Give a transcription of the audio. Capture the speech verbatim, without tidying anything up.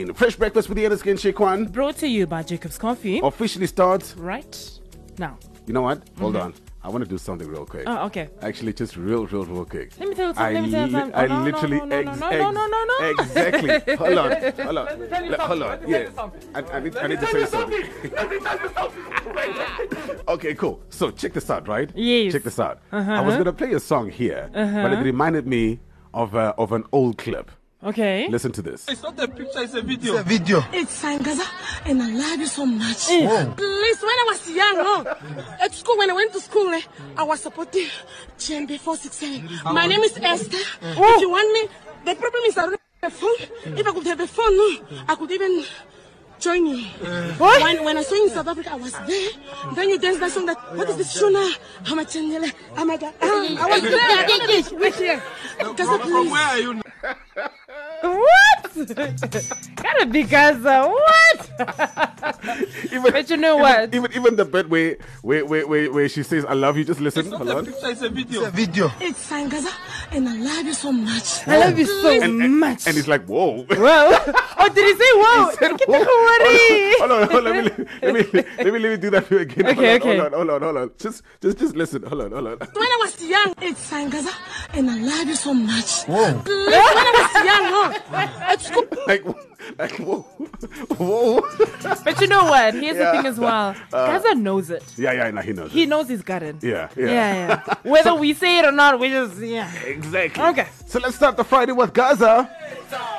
Fresh breakfast with the Enes and Shekwan Brought to you by Jacob's Coffee. officially starts. Right now. You know what? Hold on. I want to do something real quick. Oh, okay. Actually, just real, real, real quick. Let me tell you something. I, Let me tell you something. I Oh, no, literally no, no, no, ex- no, no, no, no, no. exactly. Hold on, hold on, Let me tell you Le- hold something. on. Let me tell Yeah, you something. I, I need, I need to say something. Okay, cool. So check this out, right? Yes. Check this out. Uh-huh. I was gonna play a song here, Uh-huh. but it reminded me of uh, of an old clip. Okay. Listen to this. It's not a picture, it's a video. It's a video. It's Sangaza, and I love you so much. Whoa. Please, when I was young, no, at school, when I went to school, eh, I was supporting G M B four six seven. My name is Esther. If you want me, the problem is I don't have a phone. If I could have a phone, no, I could even join you. What? When, when I saw you in South Africa, I was there. Then you danced that song that, what is this show now? I'm a chandelier. Oh my God. Ah, I was there. I don't know this. Which year? Gaza, From where please. are you now? What? Gotta be Gaza. What? Even, But you know even, what? Even even the bit where where, where, where where she says I love you. Just listen. It's not Hold a on. picture, it's a video. It's a video. It's Sangaza, and I love you so much. I love you so And, and, much. and it's like whoa. Whoa. Oh, did he say whoa? He said, Get whoa. the worry. Hold on, hold on, let me let me let me let me do that for you again. Okay, hold on, okay. Hold on, hold on, hold on. Just just just listen. Hold on, hold on. When I was young, it's Sangaza, and I love you so much. Whoa. Please, when I was young, no, at school. Like like whoa, whoa. But you know what? Here's Yeah. the thing as well. Gaza knows it. Yeah, yeah, no, he knows. He it. knows he's got it. Yeah, yeah, Yeah, yeah. Whether we say it or not, we just, yeah. Exactly. Okay. So let's start the Friday with Gaza.